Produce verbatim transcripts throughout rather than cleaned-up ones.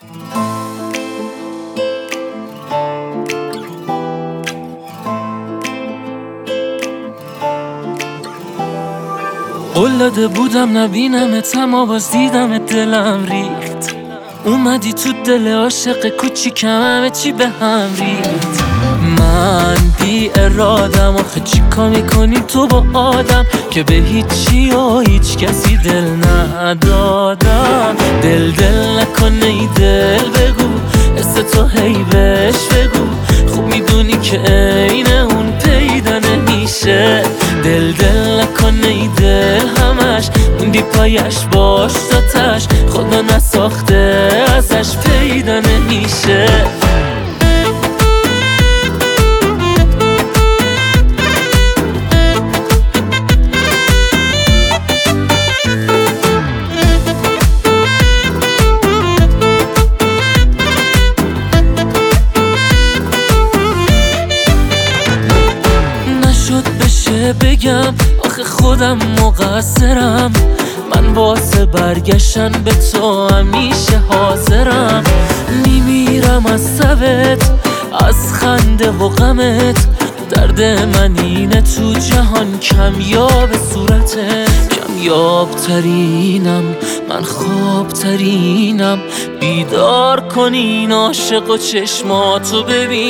قول داده بودم نبینمت اما باز دیدمت دلم ریخت. اومدی تو دل عاشق کوچیکم همه چی به هم ریخت. من بی ارادم آخه چیکار میکنی تو با آدم که به هیچی و هیچ کسی دل ندادم. دل دل نکن ای دل بگو حس تو هی بهش بگو، خوب میدونی که عین اون پیدا نمیشه. دل دل نکن ای دل همش موندی پایش باش تاتش، خدا نساخته ازش پیدا نمیشه. بگم آخه خودم مقصرم، من واسه برگشتن به تو همیشه حاضرم. میمیرم از سبت از خنده و غمت، درد من اینه تو جهان کمیاب صورته. کمیاب ترینم من، خواب ترینم، بیدار کنین عاشق و چشماتو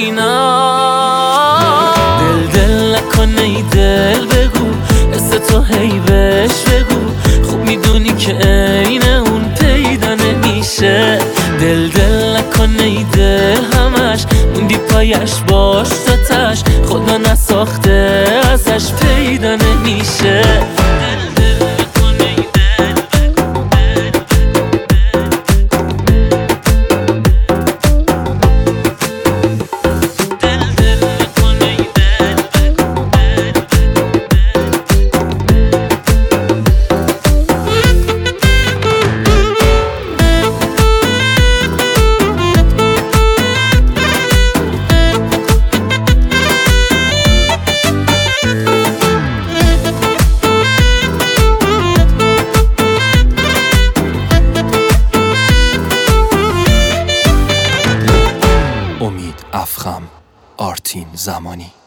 ببینم. دل دل نکن ای دل بگو حس تو هی بهش بگو، خوب میدونی که عین اون پیدا نمیشه. دل دل نکن ای دل همش موندی پایش باش تاتش، خدا نساخته ازش پیدا نمیشه. افخم آرتین زمانی.